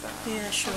Yeah, sure.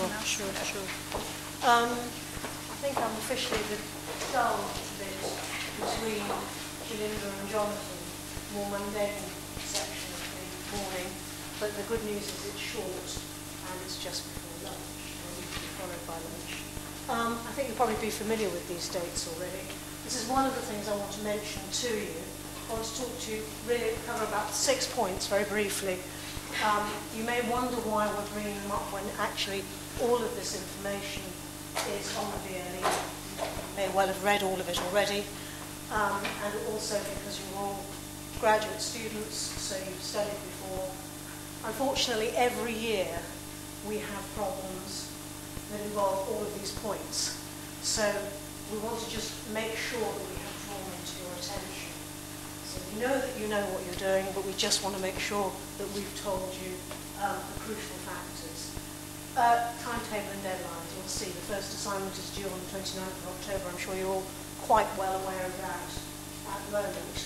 I think I'm officially the dull bit between Jalinda and Jonathan, more mundane section of the morning, but the good news is it's short and it's just before lunch, and we can be followed by lunch. I think you'll probably be familiar with these dates already. This is one of the things I want to mention to you. I want to talk to you, really cover about 6 points very briefly. You may wonder why we're bringing them up when actually all of this information is on the VLE. You may well have read all of it already, and also because you're all graduate students, so you've studied before. Unfortunately, every year we have problems that involve all of these points. So we want to just make sure that we have drawn them to your attention. So we know that you know what you're doing, but we just want to make sure that we've told you the crucial factors. Timetable and deadlines, you'll see the first assignment is due on the 29th of October. I'm sure you're all quite well aware of that at the moment.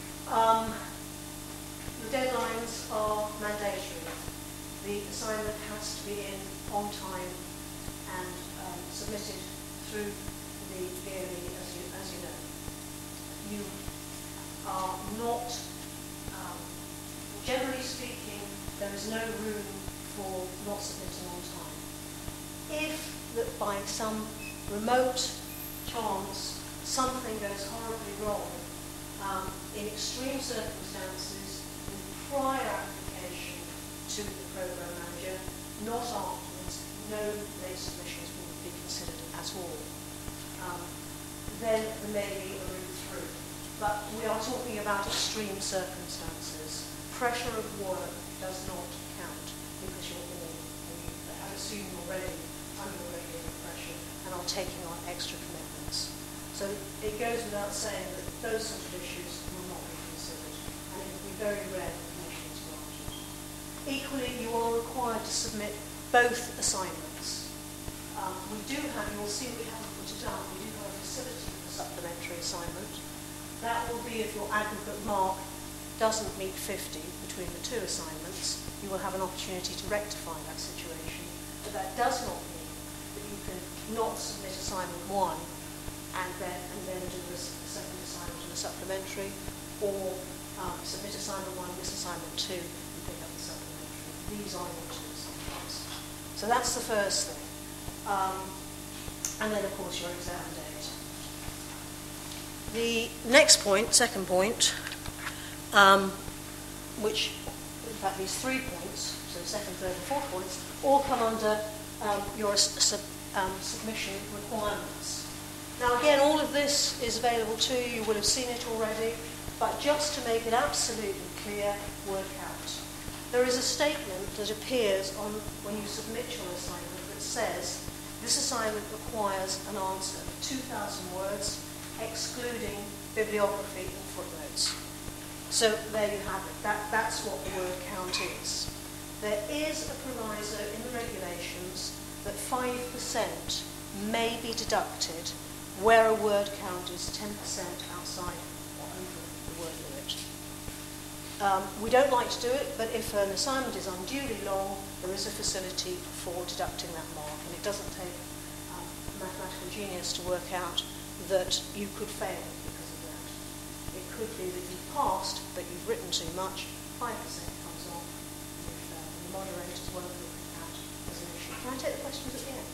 The deadlines are mandatory. The assignment has to be in on time and submitted through the VLE, as you know. You are not, generally speaking, there is no room for not submitting on time. If that by some remote chance something goes horribly wrong, in extreme circumstances, with prior application to the programme manager, not afterwards, no late submissions will be considered at all. Then there may be a route through. But we are talking about extreme circumstances. Pressure of work does not count because you're all, I assume, already under regular pressure and are taking on extra commitments. So it goes without saying that those sort of issues will not be considered, and it will be very rare that permission is granted. Equally, you are required to submit both assignments. We do have, you'll see we haven't put it down, we do have a facility for supplementary assignment. That will be if your aggregate mark doesn't meet 50 between the two assignments. You will have an opportunity to rectify that situation. But that does not mean that you can not submit assignment 1 and then do the second assignment in a supplementary, or submit assignment 1, miss assignment 2, and pick up the supplementary. These are your two assignments. So that's the first thing. And then, of course, your exam date. The next point, second point, which, in fact, these 3 points, so second, third, and fourth points, all come under your submission requirements. Now, again, all of this is available to you. You will have seen it already, but just to make it absolutely clear, work out. There is a statement that appears on when you submit your assignment that says, this assignment requires an answer of 2,000 words, excluding bibliography and footnotes. So there you have it. That's what the word count is. There is a proviso in the regulations that 5% may be deducted where a word count is 10% outside or over the word limit. We don't like to do it, but if an assignment is unduly long, there is a facility for deducting that mark, and it doesn't take mathematical genius to work out that you could fail because of that. It could be that you've passed, but you've written too much, 5% comes off, and if the moderators won't look at that as an issue. Can I take the questions at the end?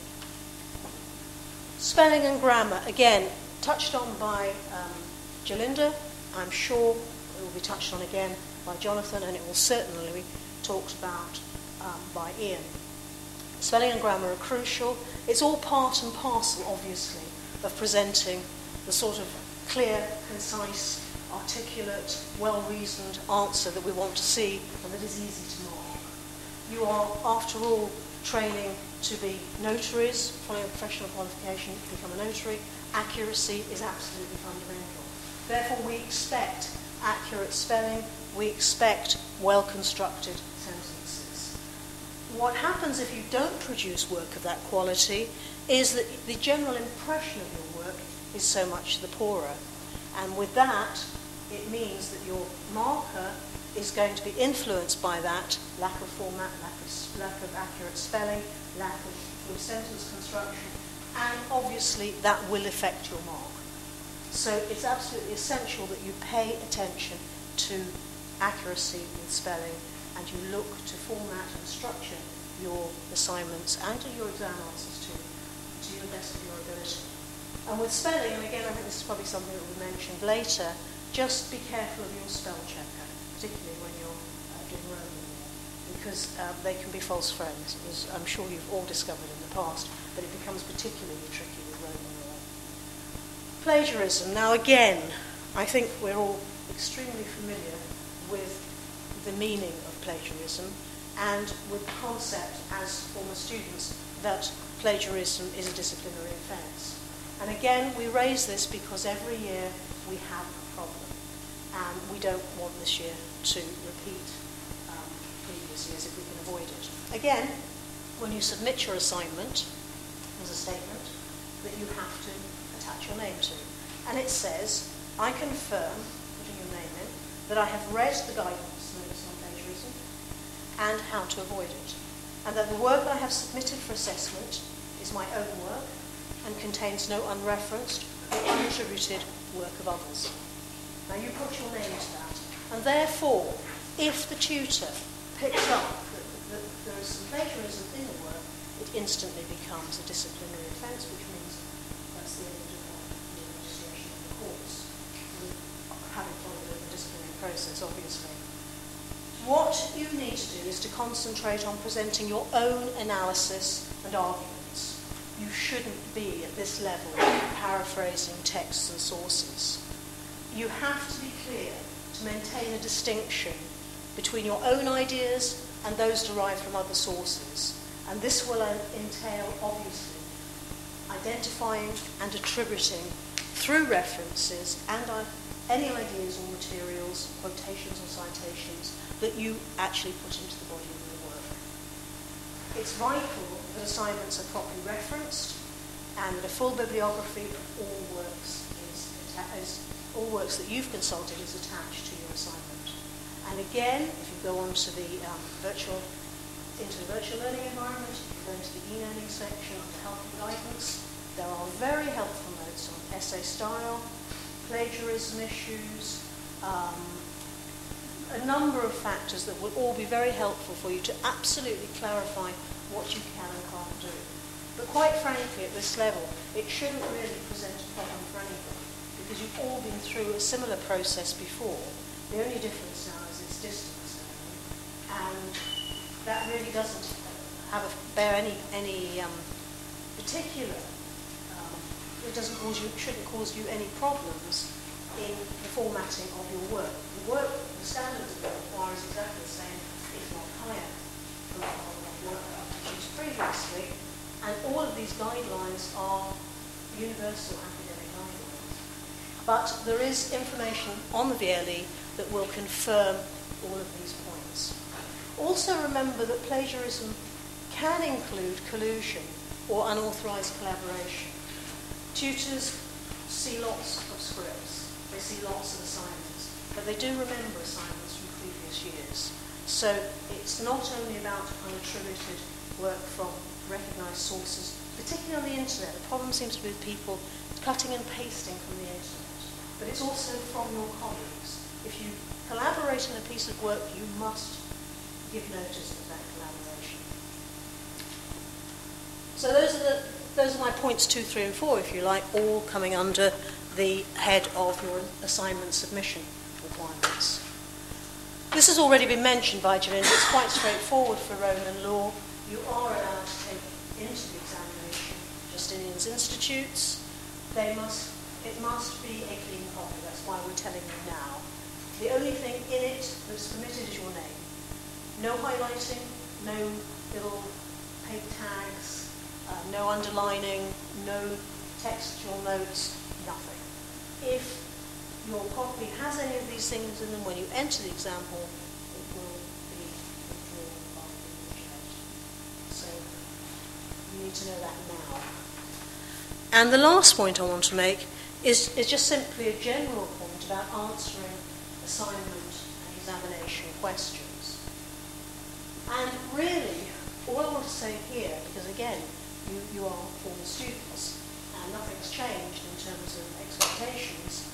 Spelling and grammar, again, touched on by Jalinda. I'm sure it will be touched on again by Jonathan, and it will certainly be talked about by Ian. Spelling and grammar are crucial. It's all part and parcel, obviously, of presenting the sort of clear, concise, articulate, well-reasoned answer that we want to see and that is easy to mark. You are, after all, training to be notaries, following a professional qualification to become a notary. Accuracy is absolutely fundamental. Therefore, we expect accurate spelling, we expect well-constructed sentences. What happens if you don't produce work of that quality is that the general impression of your work is so much the poorer. And with that, it means that your marker is going to be influenced by that lack of format, lack of accurate spelling, lack of full sentence construction, and obviously that will affect your mark. So it's absolutely essential that you pay attention to accuracy with spelling, and you look to format and structure your assignments and to your exam answers to your best of your ability. And with spelling, and again I think this is probably something that will be mentioned later, just be careful of your spell checker, particularly when you're doing Roman, because they can be false friends, as I'm sure you've all discovered in the past, but it becomes particularly tricky with Roman law. Plagiarism. Now again, I think we're all extremely familiar with the meaning of plagiarism and with the concept as former students that plagiarism is a disciplinary offence. And again, we raise this because every year we have a problem, and we don't want this year to repeat previous years if we can avoid it. Again, when you submit your assignment, there's a statement that you have to attach your name to. And it says, I confirm, putting your name in, that I have read the guidance notice on plagiarism and how to avoid it, and that the work I have submitted for assessment is my own work and contains no unreferenced or unattributed work of others. Now you put your name to that, and therefore, if the tutor picks up that there is some plagiarism in the work, it instantly becomes a disciplinary offence, which means that's the end of the registration of the course, having followed the disciplinary process, obviously. What you need to do is to concentrate on presenting your own analysis and arguments. You shouldn't be, at this level, paraphrasing texts and sources. You have to be clear to maintain a distinction between your own ideas and those derived from other sources. And this will entail, obviously, identifying and attributing through references and any ideas or materials, quotations or citations, that you actually put into the body of your work. It's vital that assignments are properly referenced and that a full bibliography of all works that you've consulted is attached to your assignment. And again, if you go on to the virtual learning environment, if you go into the e-learning section under help and guidance, there are very helpful notes on essay style, plagiarism issues, a number of factors that will all be very helpful for you to absolutely clarify what you can and can't do. But quite frankly, at this level, it shouldn't really present a problem for anybody, because you've all been through a similar process before. The only difference now is it's distance learning, and that really doesn't bear any particular. It shouldn't cause you any problems in the formatting of your work. The standards of it requires exactly the same, if not higher, than the work that I've produced previously. And all of these guidelines are universal academic guidelines. But there is information on the VLE that will confirm all of these points. Also remember that plagiarism can include collusion or unauthorised collaboration. Tutors see lots of scripts, they see lots of assignments, but they do remember assignments from previous years. So it's not only about unattributed work from recognised sources, particularly on the internet. The problem seems to be with people cutting and pasting from the internet, but it's also from your colleagues. If you collaborate on a piece of work, you must give notice of that collaboration. So those are my points 2, 3 and 4, if you like, all coming under the head of your assignment submission requirements. This has already been mentioned by Jalinda. It's quite straightforward for Roman law. You are allowed to take into the examination Justinian's Institutes. It must be a clean copy. That's why we're telling you now. The only thing in it that's permitted is your name. No highlighting, no little paper tags, no underlining, no textual notes, nothing. If your copy has any of these things in them when you enter the exam hall, it will be withdrawn by the initiator. So you need to know that now. And the last point I want to make is just simply a general point about answering assignment and examination questions. And really, all I want to say here, because again, you are former students, and nothing's changed in terms of expectations.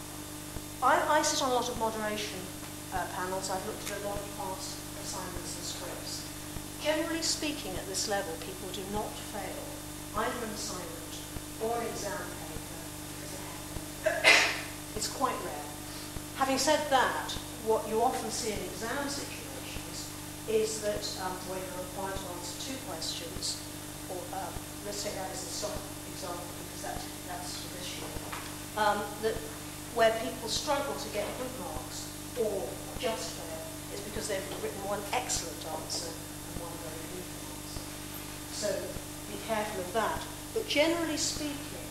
I sit on a lot of moderation panels. I've looked at a lot of past assignments and scripts. Generally speaking, at this level, people do not fail either an assignment or an exam paper because it happens. It's quite rare. Having said that, what you often see in exam situations is that where you're required to answer two questions, or let's take that as a stock example because that's for this year, that where people struggle to get good marks or just fail is because they've written one excellent answer and one very weak answer. So be careful of that. But generally speaking,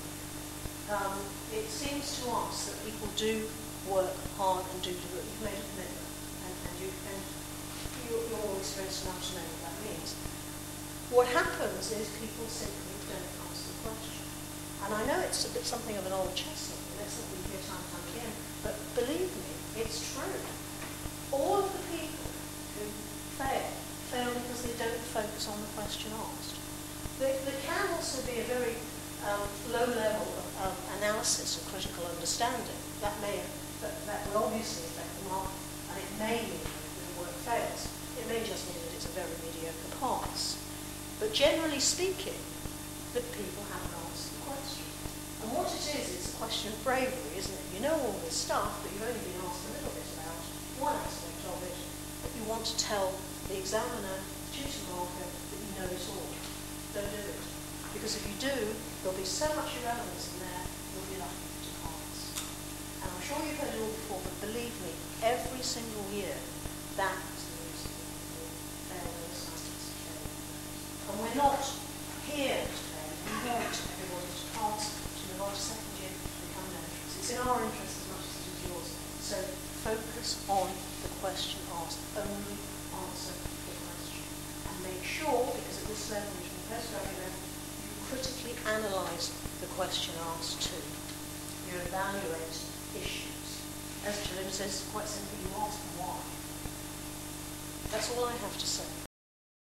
it seems to us that people do work hard and do it. You've made a commitment, and you're all experienced enough to know what that means. What happens is people simply don't answer the question. And I know it's a bit something of an old chestnut, and that's something we hear time and time again, but believe me, it's true. All of the people who fail because they don't focus on the question asked. There can also be a very low level of analysis or critical understanding. That will obviously affect the mark, and it may mean that the work fails. It may just mean that it's a very mediocre pass. But generally speaking, the people haven't answered the question. And what it is, it's a question of bravery, isn't it? You know all this stuff, but you've only been asked a little bit about one aspect of it, but you want to tell the examiner, the tutor marker, that you know it all. Don't do it. Because if you do, there'll be so much irrelevance in there, you'll be lucky to pass. And I'm sure you've heard it all before, but believe me, every single year, that is the reason people fail those assignments. And we're not here today. We want everybody to pass, to move on to second year, to become an entrance. It's in our interest as much as it is yours. So focus on the question asked. Only answer the question. And make sure, because at this level, which is the postgraduate level, you critically analyse the question asked too. You evaluate issues. As Jalil says, quite simply, you ask why. That's all I have to say.